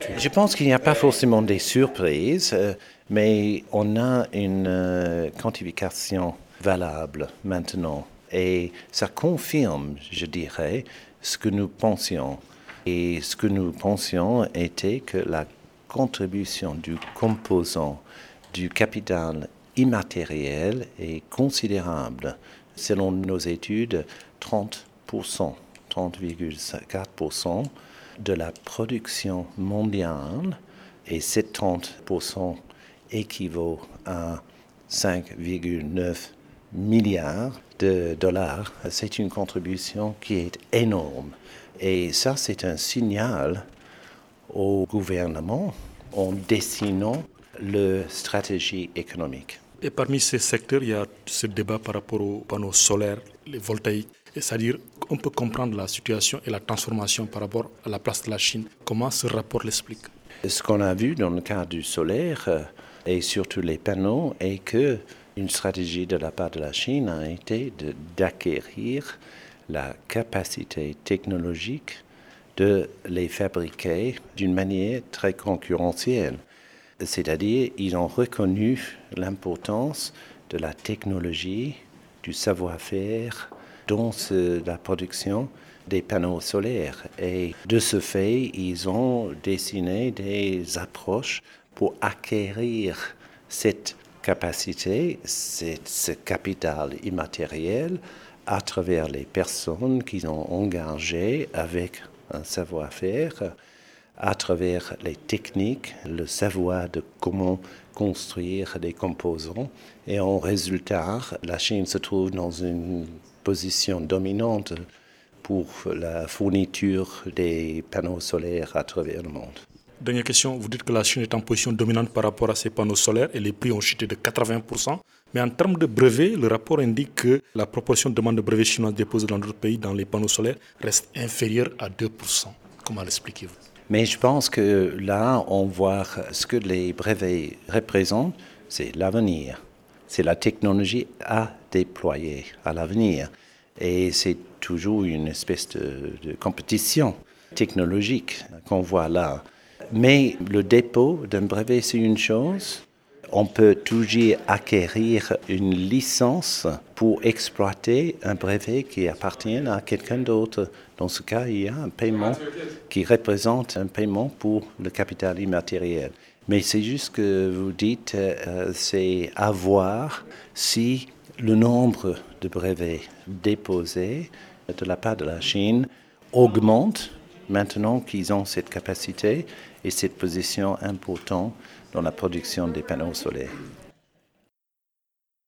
Je pense qu'il n'y a pas forcément des surprises, mais on a une quantification valable maintenant. Et ça confirme, je dirais, ce que nous pensions. Et ce que nous pensions était que la contribution du composant du capital immatériel est considérable. Selon nos études, 30%, 30,4% de la production mondiale, et ces 30% équivaut à 5,9 milliards de dollars. C'est une contribution qui est énorme. Et ça, c'est un signal au gouvernement en dessinant leur stratégie économique. Et parmi ces secteurs, il y a ce débat par rapport aux panneaux solaires, les voltaïques. C'est-à-dire qu'on peut comprendre la situation et la transformation par rapport à la place de la Chine. Comment ce rapport l'explique? Ce qu'on a vu dans le cas du solaire et surtout les panneaux est qu'une stratégie de la part de la Chine a été d'acquérir la capacité technologique de les fabriquer d'une manière très concurrentielle. C'est-à-dire, ils ont reconnu l'importance de la technologie, du savoir-faire dans la production des panneaux solaires. Et de ce fait, ils ont dessiné des approches pour acquérir cette capacité, ce capital immatériel à travers les personnes qu'ils ont engagées avec un savoir-faire, à travers les techniques, le savoir de comment construire des composants. Et en résultat, la Chine se trouve dans une position dominante pour la fourniture des panneaux solaires à travers le monde. Dernière question, vous dites que la Chine est en position dominante par rapport à ces panneaux solaires et les prix ont chuté de 80%. Mais en termes de brevets, le rapport indique que la proportion de demandes de brevets chinois déposées dans d'autres pays dans les panneaux solaires reste inférieure à 2%. Comment l'expliquez-vous? Mais je pense que là, on voit ce que les brevets représentent, c'est l'avenir. C'est la technologie à déployer à l'avenir. Et c'est toujours une espèce de compétition technologique qu'on voit là. Mais le dépôt d'un brevet, c'est une chose. On peut toujours acquérir une licence pour exploiter un brevet qui appartient à quelqu'un d'autre. Dans ce cas, il y a un paiement qui représente un paiement pour le capital immatériel. Mais c'est juste que vous dites, c'est à voir si le nombre de brevets déposés de la part de la Chine augmente maintenant qu'ils ont cette capacité et cette position importante dans la production des panneaux solaires.